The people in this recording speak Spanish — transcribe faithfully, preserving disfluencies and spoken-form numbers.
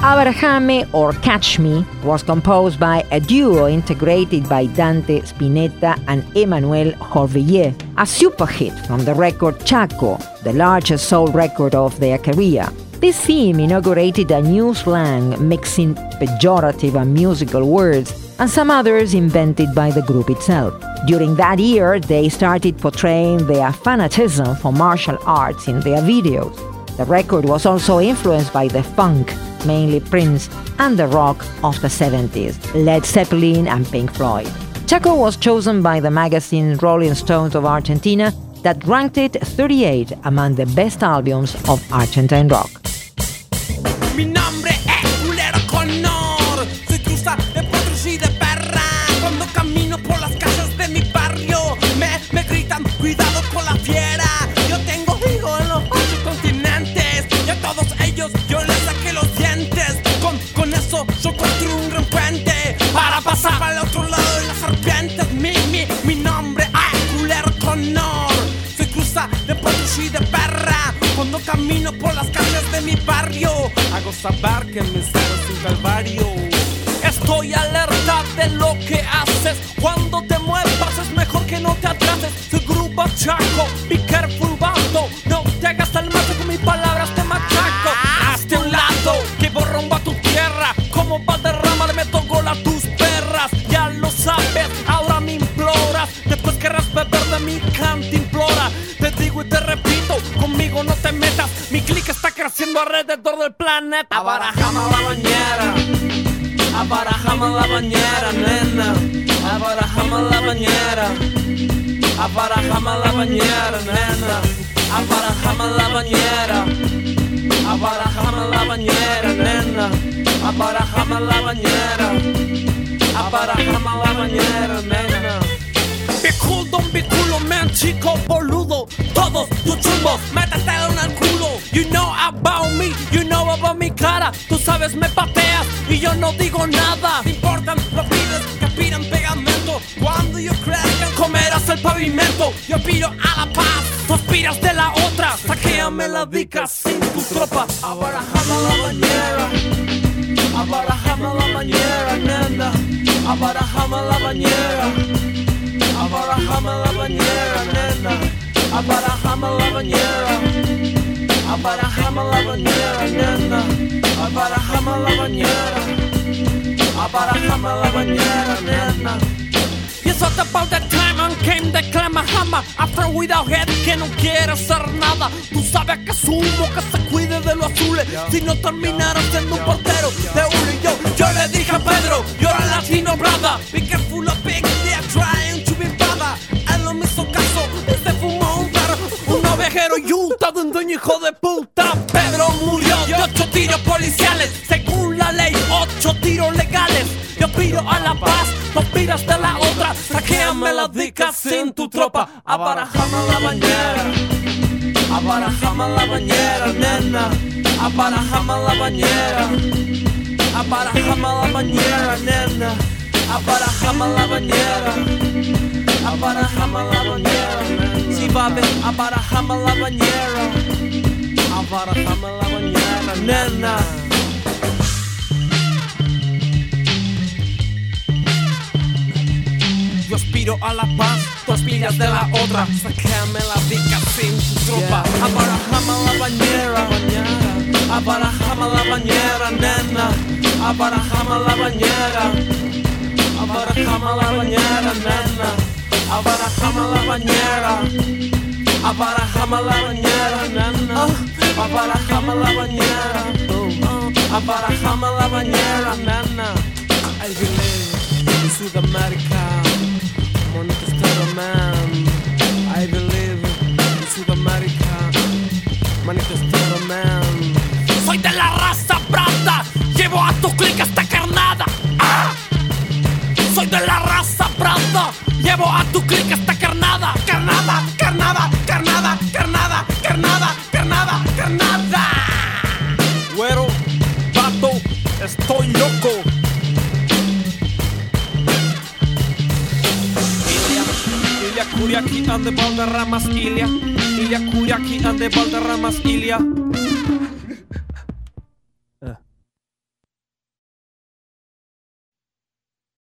Abrahame or Catch Me was composed by a duo integrated by Dante Spinetta and Emmanuel Horvillier, a super hit from the record Chaco, the largest soul record of their career. This theme inaugurated a new slang mixing pejorative and musical words and some others invented by the group itself. During that year, they started portraying their fanatism for martial arts in their videos. The record was also influenced by the funk, mainly Prince, and the rock of the seventies, Led Zeppelin and Pink Floyd. Chaco was chosen by the magazine Rolling Stones of Argentina that ranked it thirty-eight among the best albums of Argentine rock. Mi nombre es culero con honor, soy cruza de potros y de perra. Cuando camino por las calles de mi barrio, me, me gritan, cuidado con la fiera. Yo tengo hijos en los ocho continentes, y a todos ellos yo les saqué los dientes. Con, con eso yo construí un gran puente para pasar al otro lado de las serpientes. Mi, mi, mi nombre es culero con honor, soy cruza de potros y de perra. Cuando camino por las calles de mi barrio, hago saber que mi ser es un calvario. Estoy alerta de lo que haces. Cuando te muevas es mejor que no te atrases. Soy grupo Chaco, be careful vato. No te hagas al macho con mis palabras te machaco. Hazte un lado, que borrombo a tu tierra. Como Valderrama le meto gol a tus perras. Ya lo sabes, ahora me imploras. Después querrás beber de mi cantimplora. Te digo y te repito, conmigo no te metas. Mi clique está creciendo alrededor del planeta. Abarajame la bañera, abarajame la bañera, nena. Abarajame la bañera, abarajame la bañera, nena. Abarajame la bañera, abarajame la bañera, nena. Abarajame la bañera, abarajame la bañera, nena. Be cool, don't be culo, man, chico boludo. Todos tus chumbos, métetelo en el culo. You know about me, you know about mi cara. Tú sabes, me pateas y yo no digo nada. Te importan los pibes que aspiran pegamento. Cuando yo crezca, comerás el pavimento. Yo aspiro a la paz, tú aspiras de la otra. Saquéame la dica sin tu tropa. Abarajame la bañera, abarajame la bañera, nena. Abarajame la bañera, abarajame la bañera, nena. Abarajame la bañera, abarajame la bañera, nena. Abarajame la bañera, abarajame la bañera, nena. Yes, what about the time and came the clamahama. After without head que no quiere hacer nada. Tú sabes que asumo que se cuide de los azules. Si no terminara siendo un portero de uno y yo. Yo le dije a Pedro, you're a Latino brother. Be careful of big, they are trying to be bad. Él no me hizo caso, él se fumó un perro. Un ovejero Utah de un dueño hijo de puta. Pedro murió de ocho tiros policiales. Según la ley, ocho tiros legales. Yo aspiro a la paz, tú aspiras de la otra. Saquéame la dica sin tu tropa. Abarajame la bañera, abarajame la bañera, nena. Abarajame la bañera, abarajame la bañera, nena. Abarajame la bañera, abarajame la bañera, nena. Si va a ver, abarajame la bañera, abarajame la bañera, nena. Yo aspiro a la paz, tú aspiras de la otra. Sácame la dica sin tu tropa. Abarajame la bañera, abarajame la bañera, nena. Abarajame la bañera, abarajame la bañera, nena. Abarajame la bañera, abarajame la bañera, nena. Abarajame la bañera, abarajame la bañera, nena. I believe in South America. Monito Estero, man. I believe in South America. Manito Estero, man. Soy de la raza branda. Llevo a tu clique esta carnada. ¡Ah! Soy de la raza branda. Llevo a tu clique esta carnada. Carnada, carnada, carnada, carnada, carnada, carnada, carnada. Güero, vato, estoy loco. Ilia Curiaqui ande Valderramas, Ilia. Ilia Curiaqui ande Valderramas, Ilia.